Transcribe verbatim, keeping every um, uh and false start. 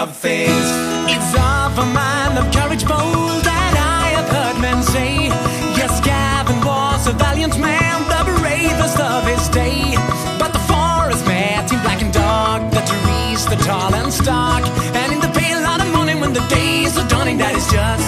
of things. It's of a man of courage bold that I have heard men say. Yes, Gavin was a valiant man, the bravest of his day. But the forest met him black and dark, the trees, the tall and stark, and in the pale light of morning when the days are dawning, that is just